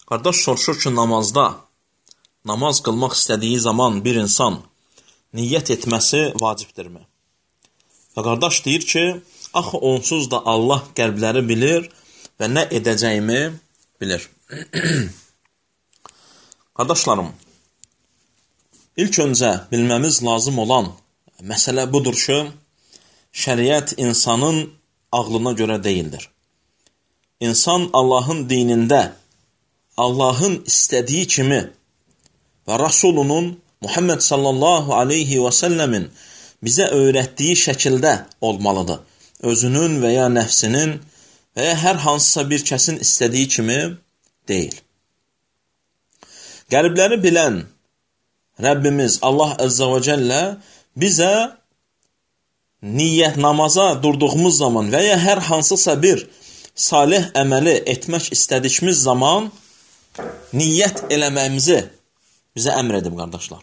Qardaş soruşur ki, namaz qılmaq istədiyi zaman bir insan niyyət etməsi vacibdirmi? Və qardaş deyir ki, axı onsuz da Allah qəlbləri bilir və nə edəcəyimi bilir. Qardaşlarım, ilk öncə bilməmiz lazım olan məsələ budur ki, şəriət insanın ağlına görə deyildir. İnsan Allahın dinində, Allahın istədiyi kimi və Rasulunun Muhammed sallallahu aleyhi və səlləmin bizə öyrətdiyi şəkildə olmalıdır. Özünün və ya nəfsinin və ya hər hansısa bir kəsin istədiyi kimi deyil. Qəlbləri bilən Rəbbimiz Allah Əzzə və Cəllə bizə namaza durduğumuz zaman və ya hər hansısa bir salih əməli etmək istədiyimiz zaman niyyət eləməyimizi bizə əmr edib, qardaşlar.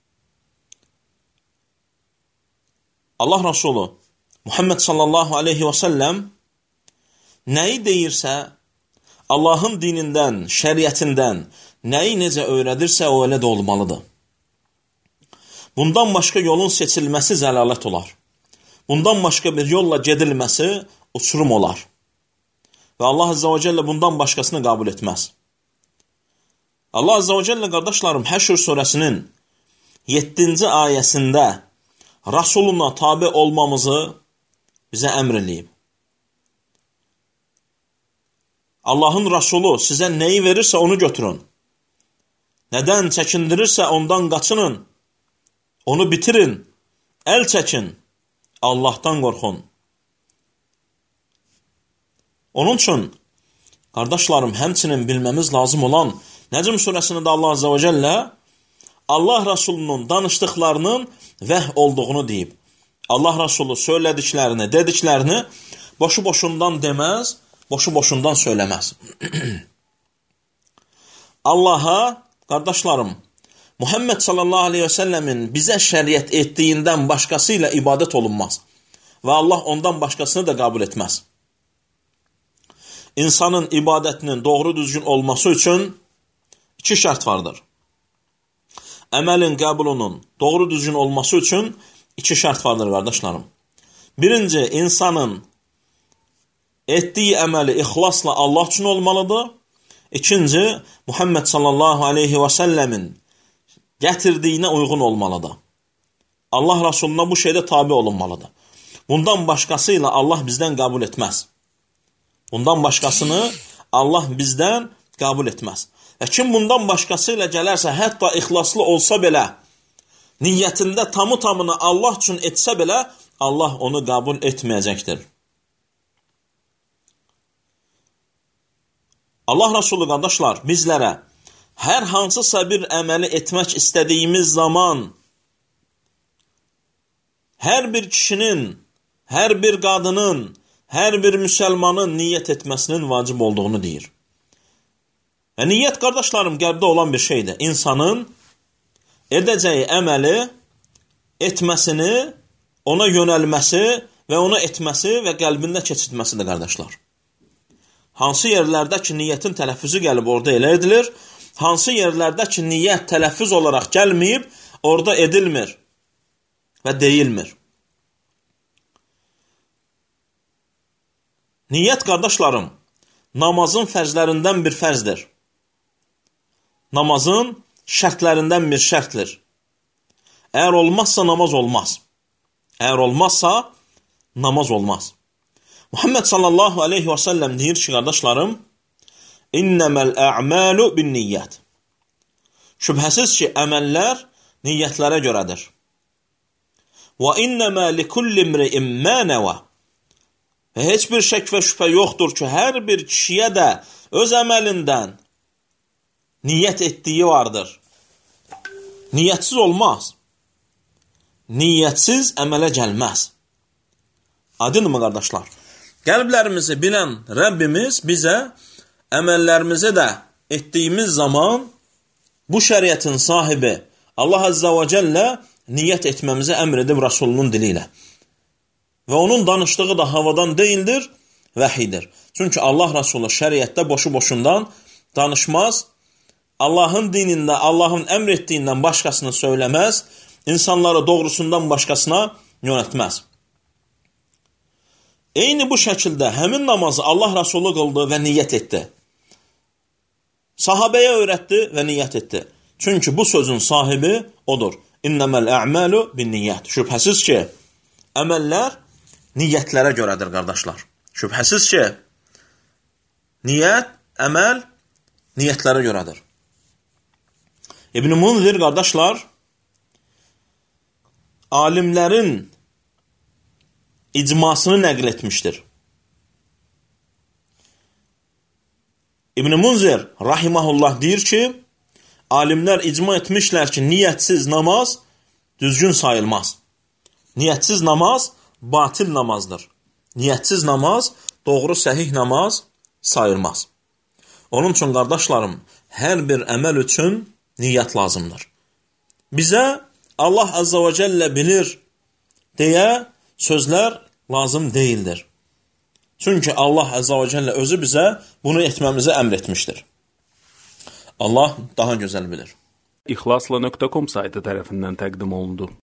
Allah Rasulü Muhammed sallallahu aleyhi və səlləm nəyi deyirsə, Allahın dinindən, şəriətindən nəyi necə öyrədirsə, o elə də olmalıdır. Bundan başqa yolun seçilməsi zəlalət olar. Bundan başqa bir yolla gedilməsi uçurum olar. Və Allah Azza və Cəllə bundan başqasını qəbul etməz. Allah Azza və Cəllə, qardaşlarım, Həşr surəsinin 7-ci ayəsində Rasuluna tabi olmamızı bizə əmr eləyib. Allahın Rasulu sizə nəyi verirsə onu götürün. Nədən çəkindirirsə ondan qaçının. Onu bitirin, əl çəkin, Allahdan qorxun. Onun üçün, qardaşlarım, həmçinin bilməmiz lazım olan Nəcm surəsində Allah Azza və Cəllə Allah Rasulunun danışdıqlarının vəh olduğunu deyib. Allah Rasulu söylədiklərini, dediklərini boşu-boşundan deməz, boşu-boşundan söyləməz. Allaha, qardaşlarım, Muhammed sallallahu aleyhi və səlləmin bizə şəriət etdiyindən başqası ilə ibadət olunmaz. Və Allah ondan başqasını da qəbul etməz. İnsanın ibadətinin doğru düzgün olması üçün iki şərt vardır. Əməlin qəbulunun doğru düzgün olması üçün iki şərt vardır, qardaşlarım. Birinci, insanın etdiyi əməli ixlasla Allah üçün olmalıdır. İkinci, Muhammed sallallahu aleyhi və səlləmin gətirdiyinə uyğun olmalıdır. Allah Rasuluna bu şeydə tabi olunmalıdır. Bundan başqası ilə Allah bizdən qəbul etməz. Bundan başqasını Allah bizdən qəbul etməz. Və kim bundan başqası ilə gələrsə, hətta ixlaslı olsa belə, niyyətində tamı-tamına Allah üçün etsə belə, Allah onu qəbul etməyəcəkdir. Allah Rasulü, qardaşlar, bizlərə hər hansısa bir əməli etmək istədiyimiz zaman hər bir kişinin, hər bir qadının, hər bir müsəlmanın niyyət etməsinin vacib olduğunu deyir. Və niyyət, qardaşlarım, qəlbdə olan bir şeydir. İnsanın edəcəyi əməli, etməsini, ona yönəlməsi və ona etməsi və qəlbində keçirtməsidir, qardaşlar. Hansı yerlərdə ki, niyyətin tələffüzü gəlib, orada elə edilir. Hansı yerlərdə ki, niyyət tələffüz olaraq gəlməyib, orada edilmir və deyilmir. Niyyət, qardaşlarım, namazın fərzlərindən bir fərzdir. Namazın şərtlərindən bir şərtdir. Əgər olmazsa, namaz olmaz. Əgər olmazsa, namaz olmaz. Muhammed sallallahu aleyhi və səlləm deyir ki, qardaşlarım, İnnəməl ə'məlu bin niyyət. Şübhəsiz ki, əməllər niyyətlərə görədir. Və innəmə likulli imri'in mə nəvə. Və heç bir şək və şübhə yoxdur ki, hər bir kişiyə də öz əməlindən niyyət etdiyi vardır. Niyyətsiz olmaz. Niyyətsiz əmələ gəlməz. Aydınmı, qardaşlar? Qəlblərimizi bilən Rəbbimiz bizə əməllərimizi də etdiyimiz zaman bu şəriətin sahibi Allah Azza və Cəllə niyyət etməmizi əmr edib Rasulunun dili ilə. Və onun danışdığı da havadan deyildir, vəhidir. Çünki Allah Rasulü şəriətdə boşu-boşundan danışmaz Allahın dinində, Allahın əmr etdiyindən başqasını söyləməz, insanları doğrusundan başqasına yönəltməz. Eyni bu şəkildə həmin namazı Allah Rasulü qıldı və niyyət etdi. Sahabəyə öyrətdi və niyyət etdi. Çünki bu sözün sahibi odur. İnnəməl ə'məlu bin niyyət. Şübhəsiz ki, əməllər niyyətlərə görədir, qardaşlar. Şübhəsiz ki, niyyət, əməl niyyətlərə görədir. İbn-i Munzir, qardaşlar, alimlərin icmasını nəql etmişdir. İbn-i Munzir, rahiməhullah, deyir ki, alimlər icma etmişlər ki, niyyətsiz namaz düzgün sayılmaz. Niyyətsiz namaz batil namazdır. Niyyətsiz namaz doğru, səhih namaz sayılmaz. Onun üçün, qardaşlarım, hər bir əməl üçün niyyət lazımdır. Bizə Allah Azza və Cəllə bilir deyə sözlər lazım deyildir. Çünki Allah Azza və Cəllə özü bizə bunu etməmizi əmr etmişdir. Allah daha gözəl bilir. İxlasla.com saytı tərəfindən təqdim olundu.